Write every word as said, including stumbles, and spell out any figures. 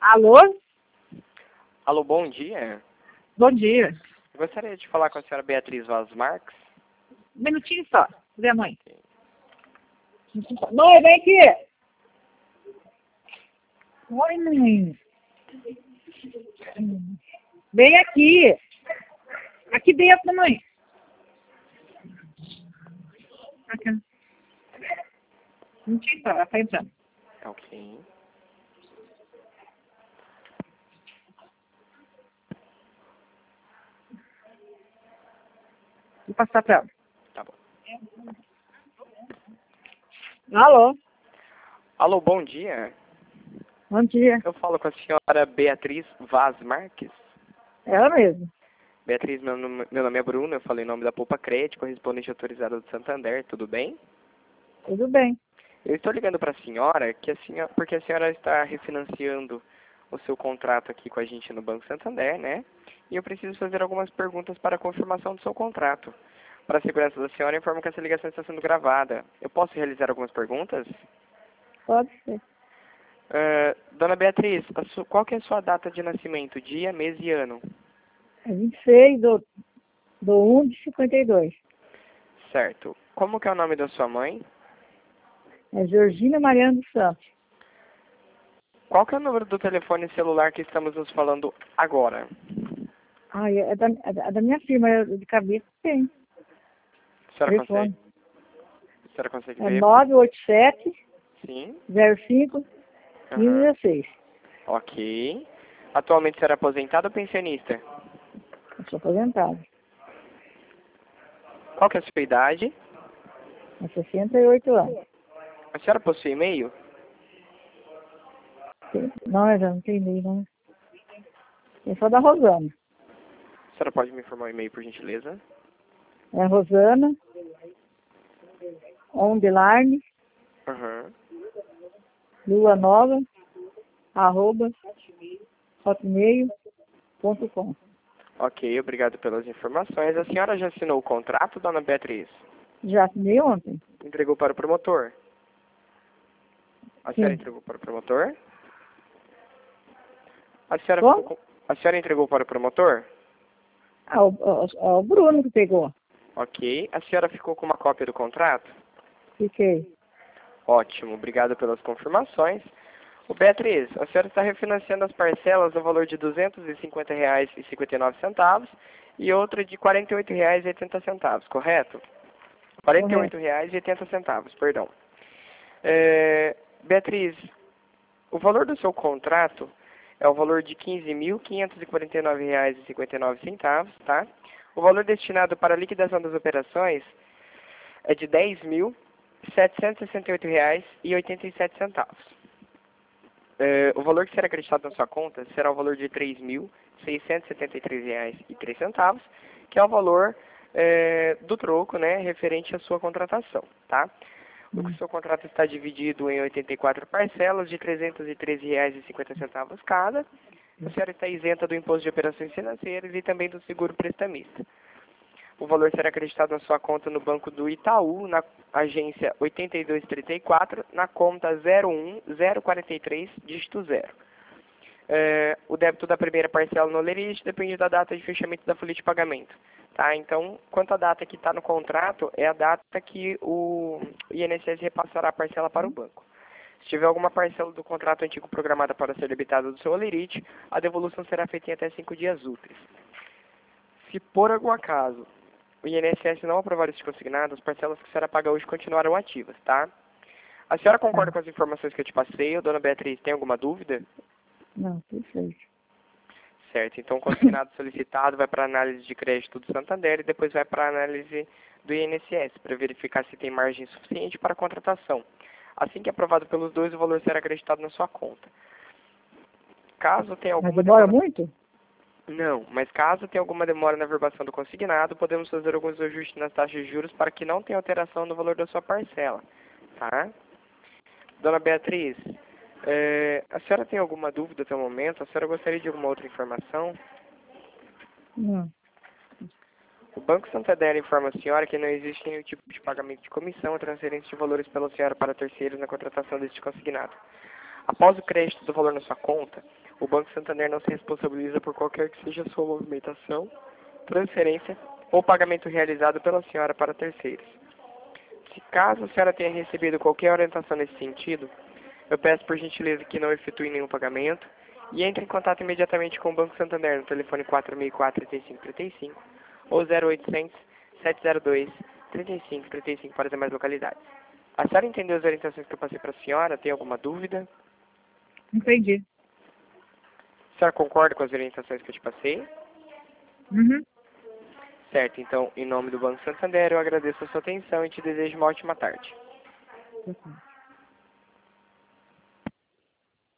Alô? Alô, bom dia. Bom dia. Gostaria de falar com a senhora Beatriz Vaz Marques. Um minutinho só. Cadê a mãe? Mãe, vem aqui. Oi, mãe. Vem aqui. Aqui dentro, mãe. Aqui. Um minutinho só, ela tá entrando. Ok. Vou passar pra ela. Tá bom. Alô? Alô, bom dia. Bom dia. Eu falo com a senhora Beatriz Vaz Marques. Ela mesmo. Beatriz, meu nome, meu nome é Bruno, eu falei em nome da Poupa Crédito, correspondente autorizado do Santander, tudo bem? Tudo bem. Eu estou ligando para a senhora, que a senhora, porque a senhora está refinanciando o seu contrato aqui com a gente no Banco Santander, né? E eu preciso fazer algumas perguntas para a confirmação do seu contrato. Para a segurança da senhora, informo que essa ligação está sendo gravada. Eu posso realizar algumas perguntas? Pode ser. Uh, Dona Beatriz, a su, qual que é a sua data de nascimento, dia, mês e ano? É vinte e seis do, do um de cinquenta e dois. Certo. Como que é o nome da sua mãe? É Georgina Mariana dos Santos. Qual que é o número do telefone celular que estamos nos falando agora? Ah, é da, é da, é da minha firma, é de cabeça tem. A senhora Telefone. consegue, a senhora consegue É ver? nove oito sete, Sim. zero cinco, quinze Uhum. dezesseis. Ok. Atualmente a senhora é aposentada ou pensionista? Eu sou aposentada. Qual que é a sua idade? Há sessenta e oito anos. A senhora possui e-mail? Não, eu já não tenho e-mail, não. É só da Rosana. A senhora pode me informar o e-mail, por gentileza? É a Rosana, underline, Uhum. lua nova, arroba, hotmail ponto com. Ok, obrigado pelas informações. A senhora já assinou o contrato, dona Beatriz? Já assinei ontem. Entregou para o promotor? A senhora Sim. entregou para o promotor? A senhora, Bom? ficou com... a senhora entregou para o promotor? Ah, o, o, o Bruno que pegou. Ok. A senhora ficou com uma cópia do contrato? Fiquei. Ótimo, obrigado pelas confirmações. O Beatriz, a senhora está refinanciando as parcelas no valor de duzentos e cinquenta reais e cinquenta e nove centavos e outra de quarenta e oito reais e oitenta centavos, correto? quarenta e oito reais e oitenta centavos, perdão. É, Beatriz, o valor do seu contrato é o valor de quinze mil quinhentos e quarenta e nove reais e cinquenta e nove centavos, tá? O valor destinado para a liquidação das operações é de dez mil setecentos e sessenta e oito reais e oitenta e sete centavos. É, o valor que será acreditado na sua conta será o valor de três mil seiscentos e setenta e três reais e três centavos, que é o valor é, do troco, né, referente à sua contratação, tá? O seu contrato está dividido em oitenta e quatro parcelas de trezentos e treze reais e cinquenta centavos cada. A senhora está isenta do imposto de operações financeiras e também do seguro prestamista. O valor será acreditado na sua conta no Banco do Itaú, na agência oitenta e dois trinta e quatro, na conta zero um zero quatro três, dígito zero. É, o débito da primeira parcela no lerite depende da data de fechamento da folha de pagamento. Tá? Então, quanto à data que está no contrato, é a data que o I N S S repassará a parcela para o banco. Se tiver alguma parcela do contrato antigo programada para ser debitada do seu lerite, a devolução será feita em até cinco dias úteis. Se por algum acaso o I N S S não aprovar esse consignado, as parcelas que a senhora paga hoje continuarão ativas, tá? A senhora concorda Tá. com as informações que eu te passei, dona Beatriz, tem alguma dúvida? Não, perfeito. Certo, então o consignado solicitado vai para a análise de crédito do Santander e depois vai para a análise do I N S S, para verificar se tem margem suficiente para a contratação. Assim que aprovado pelos dois, o valor será acreditado na sua conta. Caso tenha Mas alguma demora demora... muito? Não, mas caso tenha alguma demora na verbação do consignado, podemos fazer alguns ajustes nas taxas de juros para que não tenha alteração no valor da sua parcela, tá? Dona Beatriz, é, a senhora tem alguma dúvida até o momento? A senhora gostaria de alguma outra informação? Não. O Banco Santander informa a senhora que não existe nenhum tipo de pagamento de comissão ou transferência de valores pela senhora para terceiros na contratação deste consignado. Após o crédito do valor na sua conta, o Banco Santander não se responsabiliza por qualquer que seja a sua movimentação, transferência ou pagamento realizado pela senhora para terceiros. Se caso a senhora tenha recebido qualquer orientação nesse sentido, eu peço por gentileza que não efetue nenhum pagamento e entre em contato imediatamente com o Banco Santander no telefone quatro mil e quatro, trinta e cinco, trinta e cinco ou zero oitocentos, sete zero dois, trinta e cinco, trinta e cinco para as demais localidades. A senhora entendeu as orientações que eu passei para a senhora? Tem alguma dúvida? Entendi. A senhora concorda com as orientações que eu te passei? Uhum. Certo, então, em nome do Banco Santander, eu agradeço a sua atenção e te desejo uma ótima tarde. Tá.